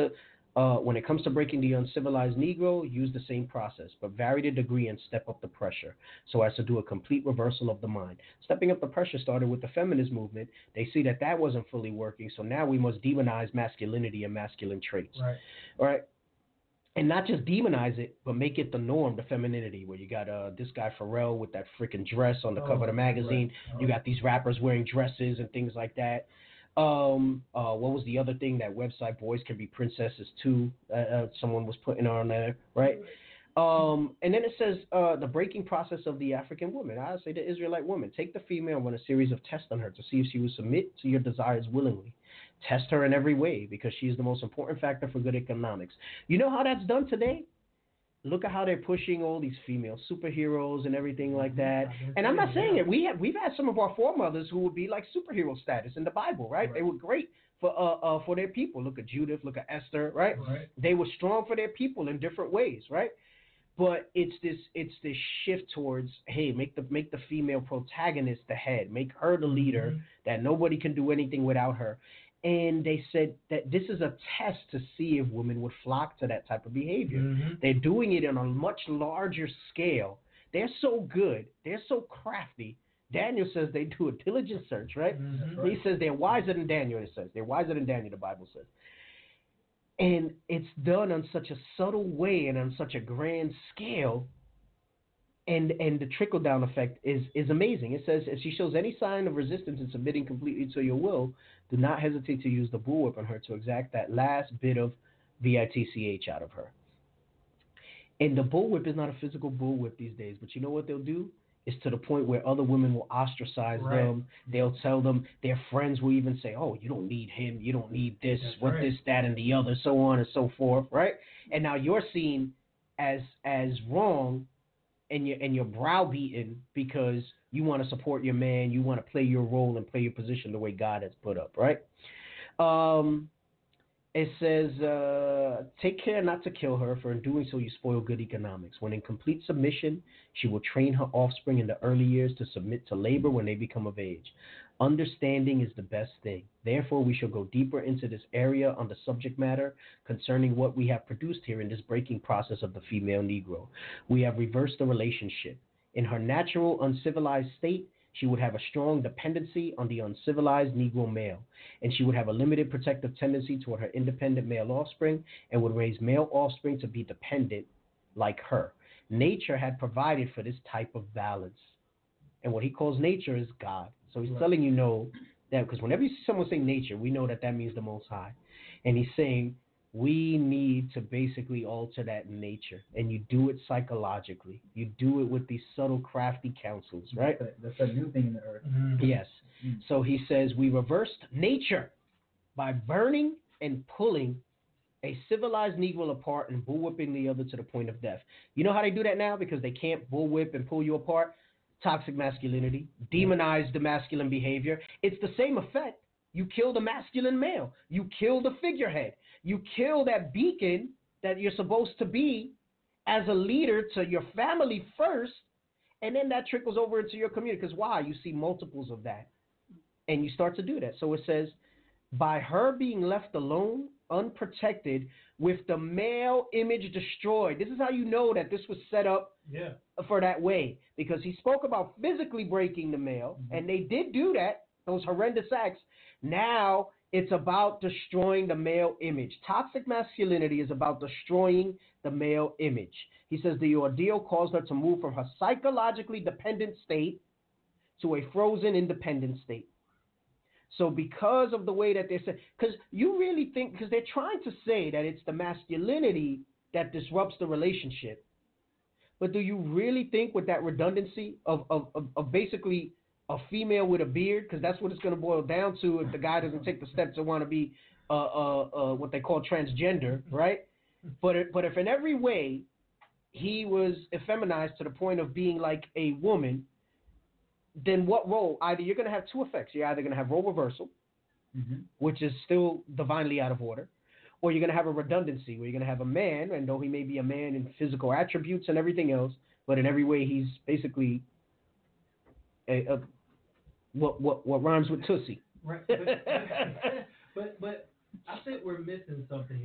When it comes to breaking the uncivilized Negro, use the same process, but vary the degree and step up the pressure so as to do a complete reversal of the mind. Stepping up the pressure started with the feminist movement. They see that that wasn't fully working, so now we must demonize masculinity and masculine traits. Right. All right. And not just demonize it, but make it the norm, the femininity, where you got this guy Pharrell with that freaking dress on the cover of the magazine. Right. You got these rappers wearing dresses and things like that. What was the other thing, that website, Boys Can Be Princesses Too? Someone was putting on there, right? And then it says the breaking process of the African woman. I say the Israelite woman. Take the female and run a series of tests on her to see if she will submit to your desires willingly. Test her in every way because she is the most important factor for good economics. You know how that's done today? Look at how they're pushing all these female superheroes and everything like that. And I'm not saying it. We've had some of our foremothers who would be like superhero status in the Bible, right? They were great for their people. Look at Judith. Look at Esther, right? They were strong for their people in different ways, right? But it's this shift towards, hey, make the female protagonist the head, make her the leader, that nobody can do anything without her. And they said that this is a test to see if women would flock to that type of behavior. They're doing it on a much larger scale. They're so good. They're so crafty. Daniel says they do a diligent search, right? He says they're wiser than Daniel, it says. They're wiser than Daniel, the Bible says. And it's done on such a subtle way and on such a grand scale. And the trickle-down effect is amazing. It says, if she shows any sign of resistance in submitting completely to your will, do not hesitate to use the bullwhip on her to exact that last bit of VITCH out of her. And the bullwhip is not a physical bullwhip these days, but you know what they'll do? It's to the point where other women will ostracize them. They'll tell them, their friends will even say, oh, you don't need him, you don't need this, this, that, and the other, so on and so forth, right? And now you're seen as wrong, and you're browbeaten because you want to support your man, you want to play your role and play your position the way God has put up, right? It says, take care not to kill her, for in doing so you spoil good economics. When in complete submission, she will train her offspring in the early years to submit to labor when they become of age. Understanding is the best thing. Therefore, we shall go deeper into this area on the subject matter concerning what we have produced here in this breaking process of the female Negro. We have reversed the relationship. In her natural uncivilized state, she would have a strong dependency on the uncivilized Negro male, and she would have a limited protective tendency toward her independent male offspring and would raise male offspring to be dependent like her. Nature had provided for this type of balance, and what he calls nature is God. So he's telling you that, because whenever you see someone say nature, we know that means the Most High. And he's saying we need to basically alter that nature, and you do it psychologically. You do it with these subtle, crafty counsels, right? That's a new thing in the earth. Yes. So he says we reversed nature by burning and pulling a civilized Negro apart and bullwhipping the other to the point of death. You know how they do that now? Because they can't bullwhip and pull you apart? Toxic masculinity, demonize the masculine behavior. It's the same effect. You kill the masculine male. You kill the figurehead. You kill that beacon that you're supposed to be as a leader to your family first, and then that trickles over into your community. Because why? You see multiples of that, and you start to do that. So it says, by her being left alone, unprotected, with the male image destroyed. This is how you know that this was set up for that way, because he spoke about physically breaking the male, and they did do that, those horrendous acts. Now it's about destroying the male image. Toxic masculinity is about destroying the male image. He says the ordeal caused her to move from her psychologically dependent state to a frozen independent state. So because of the way that they say, because you really think, because they're trying to say that it's the masculinity that disrupts the relationship. But do you really think with that redundancy of basically a female with a beard, because that's what it's going to boil down to if the guy doesn't take the steps to want to be what they call transgender, right? But if in every way he was effeminized to the point of being like a woman, then what role? Either you're going to have two effects. You're either going to have role reversal, which is still divinely out of order, or you're going to have a redundancy where you're going to have a man, and though he may be a man in physical attributes and everything else, but in every way he's basically what rhymes with Tootsie. Right. But I think we're missing something here.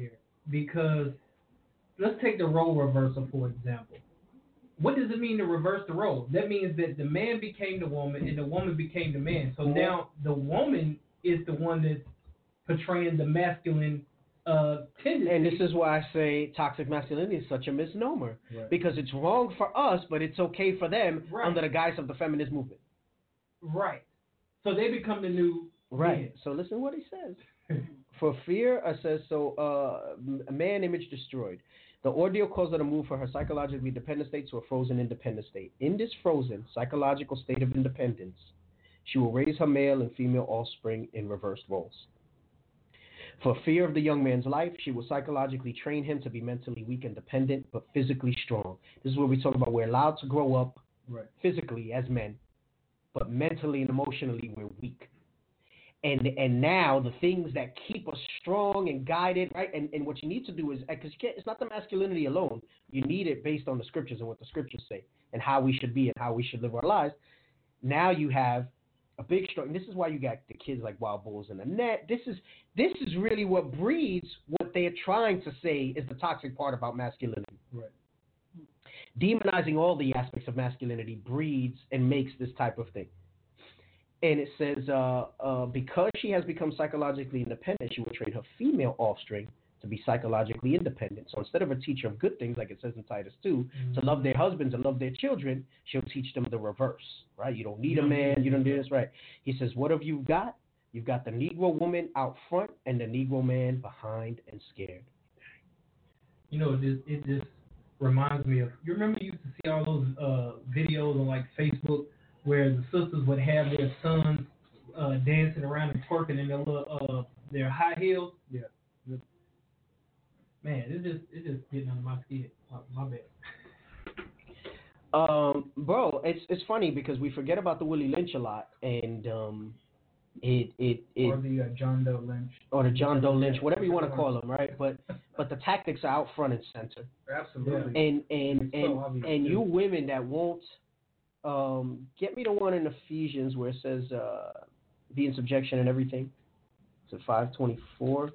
because let's take the role reversal for example. What does it mean to reverse the role? That means that the man became the woman and the woman became the man. So now the woman is the one that's portraying the masculine tendency. And this is why I say toxic masculinity is such a misnomer. Right. Because it's wrong for us, but it's okay for them under the guise of the feminist movement. Right. So they become the new right. men. So listen to what he says. For fear, I says, man image destroyed. The ordeal caused her to move from her psychologically dependent state to a frozen independent state. In this frozen psychological state of independence, she will raise her male and female offspring in reversed roles. For fear of the young man's life, she will psychologically train him to be mentally weak and dependent, but physically strong. This is where we talk about we're allowed to grow up physically as men, but mentally and emotionally we're weak. And now the things that keep us strong and guided, right? And what you need to do is, because it's not the masculinity alone. You need it based on the scriptures and what the scriptures say and how we should be and how we should live our lives. Now you have a big strong. This is why you got the kids like Wild Bulls in the net. This is really what breeds what they're trying to say is the toxic part about masculinity. Right. Demonizing all the aspects of masculinity breeds and makes this type of thing. And it says, because she has become psychologically independent, she will train her female offspring to be psychologically independent. So instead of a teacher of good things, like it says in Titus 2, to love their husbands and love their children, she'll teach them the reverse, right? You don't need a man, you don't do this, right? He says, what have you got? You've got the Negro woman out front and the Negro man behind and scared. You know, it just reminds me of, you remember you used to see all those videos on like Facebook where the sisters would have their sons dancing around and twerking in their little their high heels. Yeah. Man, it's just getting under my skin. My bad. Bro, it's funny because we forget about the Willie Lynch a lot, and or the John Doe Lynch, or the John Doe Lynch, whatever you want to call them, right? But the tactics are out front and center. Absolutely. And you women that won't. Get me the one in Ephesians where it says, be in subjection and everything. It's at 5:24.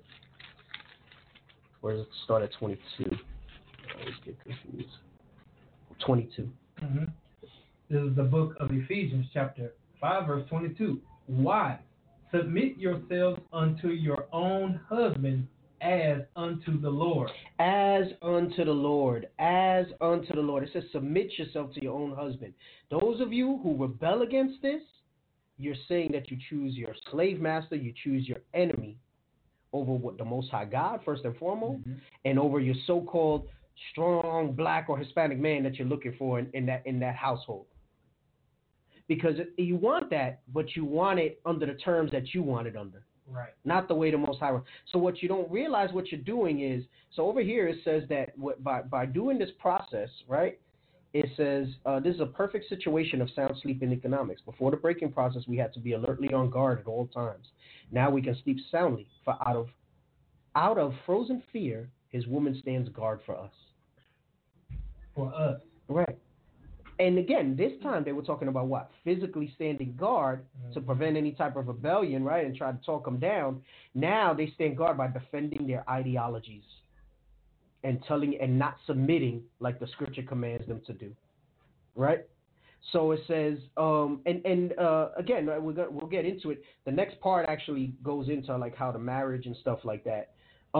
Or does it start at 22? I always get confused. 22. Mm-hmm. This is the book of Ephesians, chapter 5, verse 22. Wives, submit yourselves unto your own husbands as unto the Lord. As unto the Lord. As unto the Lord. It says submit yourself to your own husband. Those of you who rebel against this, you're saying that you choose your slave master, you choose your enemy over what the Most High God, first and foremost, and over your so-called strong black or Hispanic man that you're looking for in that household. Because you want that, but you want it under the terms that you want it under. Right. Not the way the Most High. So what you don't realize what you're doing is, so over here it says that by doing this process, right, it says this is a perfect situation of sound sleep in economics. Before the breaking process, we had to be alertly on guard at all times. Now we can sleep soundly, for out of frozen fear, his woman stands guard for us. For us. Right. And again, this time they were talking about what? Physically standing guard to prevent any type of rebellion, right? And try to talk them down. Now they stand guard by defending their ideologies and not submitting like the scripture commands them to do, right? So it says, again, we'll get into it. The next part actually goes into like how the marriage and stuff like that.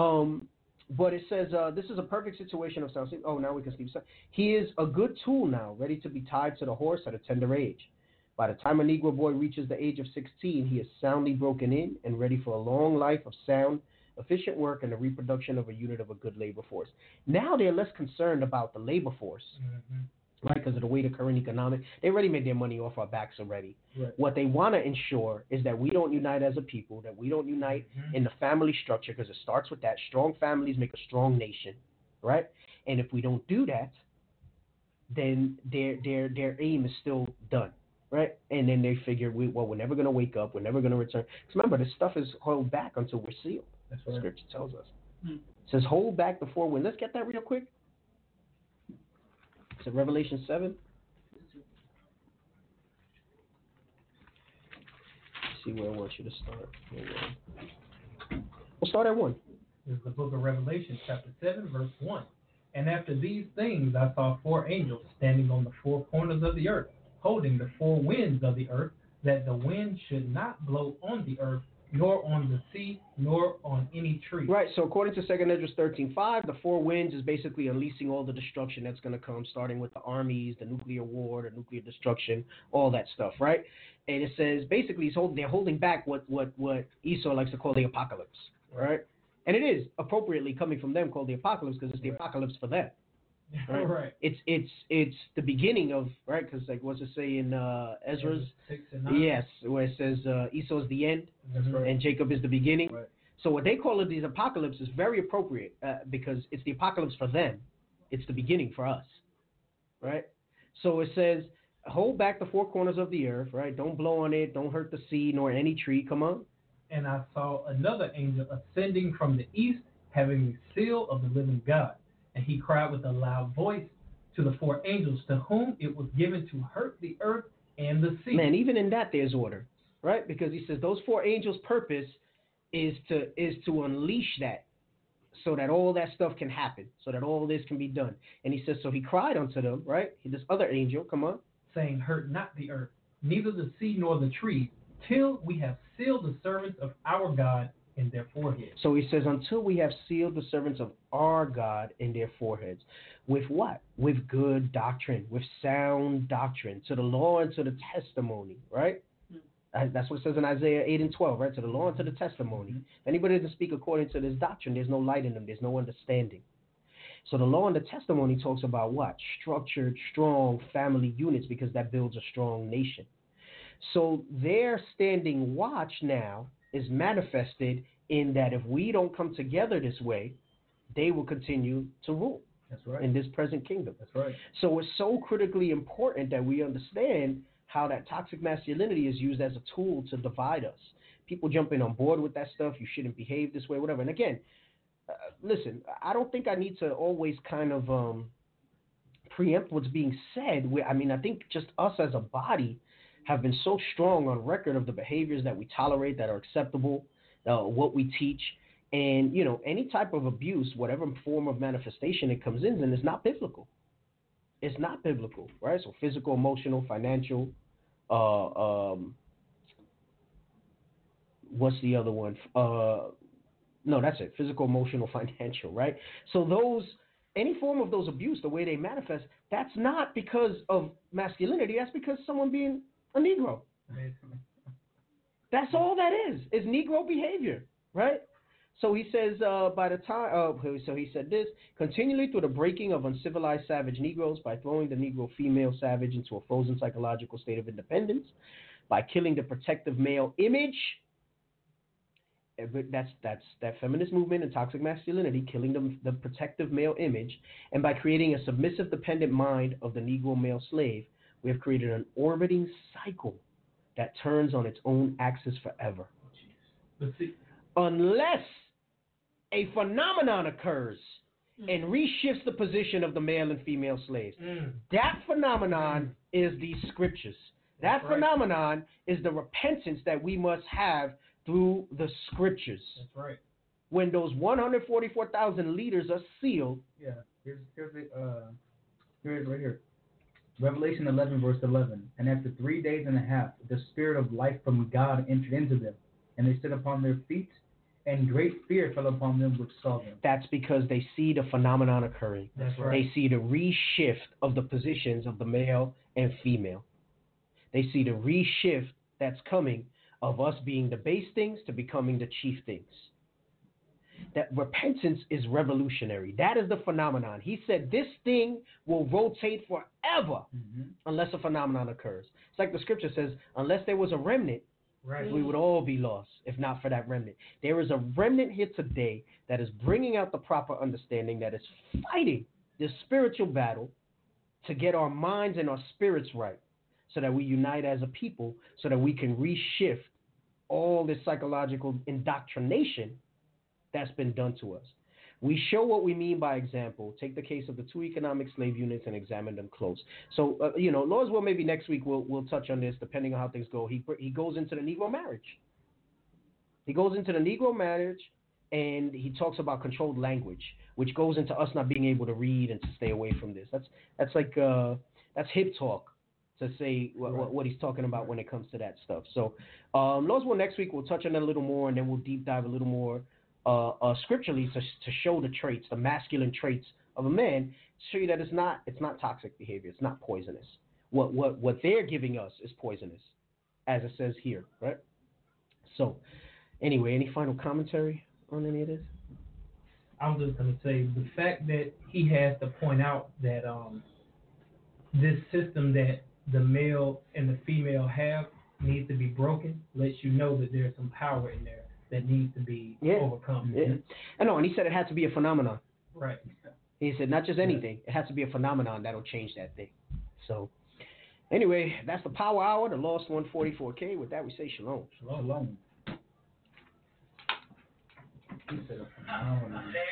But it says, this is a perfect situation of sound sleep. Oh, now we can sleep. He is a good tool now, ready to be tied to the horse at a tender age. By the time a Negro boy reaches the age of 16, he is soundly broken in and ready for a long life of sound, efficient work, and the reproduction of a unit of a good labor force. Now they're less concerned about the labor force, right? Because of the way the current economic, they already made their money off our backs already. Right. What they want to ensure is that we don't unite as a people, that we don't unite in the family structure, because it starts with that. Strong families make a strong nation, right? And if we don't do that, then their aim is still done, right? And then they figure, we're never going to wake up, we're never going to return. Because remember, this stuff is held back until we're sealed. That's what Scripture tells us. It says, hold back the forewind. Let's get that real quick. It's in Revelation 7. Let's see where I want you to start. We'll start at 1. This is the book of Revelation, chapter 7, verse 1. And after these things I saw 4 angels standing on the 4 corners of the earth, holding the 4 winds of the earth, that the wind should not blow on the earth, nor on the sea, nor on any tree. Right, so according to 2 Esdras 13:5, the 4 winds is basically unleashing all the destruction that's going to come, starting with the armies, the nuclear war, the nuclear destruction, all that stuff, right? And it says basically they're holding back what Esau likes to call the apocalypse, right? And it is appropriately coming from them called the apocalypse because it's the apocalypse for them. Right. Right. It's the beginning of, right, because like what's it say in Ezra's? 6 and 9. Yes, where it says Esau is the end That's right. and Jacob is the beginning. Right. So what they call it these apocalypse is very appropriate because it's the apocalypse for them. It's the beginning for us, right? So it says, hold back the 4 corners of the earth, right? Don't blow on it. Don't hurt the sea nor any tree. Come on. And I saw another angel ascending from the east, having the seal of the living God. And he cried with a loud voice to the 4 angels, to whom it was given to hurt the earth and the sea. Man, even in that there's order, right? Because he says those 4 angels' purpose is to unleash that, so that all that stuff can happen, so that all this can be done. And he says, so he cried unto them, right? This other angel, come on, saying, hurt not the earth, neither the sea nor the trees, till we have sealed the servants of our God in their foreheads. So he says, until we have sealed the servants of our God in their foreheads. With what? With good doctrine, with sound doctrine, to the law and to the testimony, right? That's what it says in Isaiah 8 and 12, right? To the law and to the testimony. If anybody doesn't speak according to this doctrine, there's no light in them. There's no understanding. So the law and the testimony talks about what? Structured, strong family units, because that builds a strong nation. So their standing watch now is manifested in that if we don't come together this way, they will continue to rule. That's right. In this present kingdom. That's right. So it's so critically important that we understand how that toxic masculinity is used as a tool to divide us. People jumping on board with that stuff. You shouldn't behave this way, whatever. And again, listen, I don't think I need to always kind of preempt what's being said. I mean, I think just us as a body have been so strong on record of the behaviors that we tolerate, that are acceptable, what we teach. And, you know, any type of abuse, whatever form of manifestation it comes in, is not biblical. It's not biblical, right? So physical, emotional, financial, what's the other one? No, that's it. Physical, emotional, financial, right? So those, any form of those abuse, the way they manifest, that's not because of masculinity. That's because someone being a Negro. That's all that is Negro behavior, right? So he says, by the time, so he said this, continually through the breaking of uncivilized savage Negroes, by throwing the Negro female savage into a frozen psychological state of independence, by killing the protective male image, that's that feminist movement and toxic masculinity, killing the protective male image, and by creating a submissive, dependent mind of the Negro male slave, we have created an orbiting cycle that turns on its own axis forever. Unless a phenomenon occurs and reshifts the position of the male and female slaves. That phenomenon is these scriptures. That phenomenon is the repentance that we must have through the scriptures. That's right. When those 144,000 leaders are sealed. Yeah, here's it right here. Revelation 11, verse 11. And after 3 days and a half, the spirit of life from God entered into them, and they stood upon their feet, and great fear fell upon them which saw them. That's because they see the phenomenon occurring. That's right. They see the reshift of the positions of the male and female. They see the reshift that's coming of us being the base things to becoming the chief things. That repentance is revolutionary. That is the phenomenon. He said this thing will rotate forever unless a phenomenon occurs. It's like the scripture says, unless there was a remnant, we would all be lost if not for that remnant. There is a remnant here today that is bringing out the proper understanding, that is fighting this spiritual battle to get our minds and our spirits right so that we unite as a people, so that we can reshift all this psychological indoctrination that's been done to us. We show what we mean by example. Take the case of the 2 economic slave units and examine them close. So, Lord's will, maybe next week we'll touch on this, depending on how things go. He goes into the Negro marriage. He goes into the Negro marriage, and he talks about controlled language, which goes into us not being able to read and to stay away from this. That's like that's hip talk to say what he's talking about when it comes to that stuff. So, Lord's will next week we'll touch on that a little more, and then we'll deep dive a little more scripturally to show the traits, the masculine traits of a man, to show you that it's not toxic behavior, it's not poisonous. What they're giving us is poisonous, as it says here, right? So, anyway, any final commentary on any of this? I'm just going to say the fact that he has to point out that this system that the male and the female have needs to be broken lets you know that there's some power in there that needs to be overcome. Yeah. I know, and he said it had to be a phenomenon. Right. He said not just anything, it has to be a phenomenon that'll change that thing. So, anyway, that's the Power Hour, the Lost 144K. With that, we say shalom. Shalom. He said a phenomenon.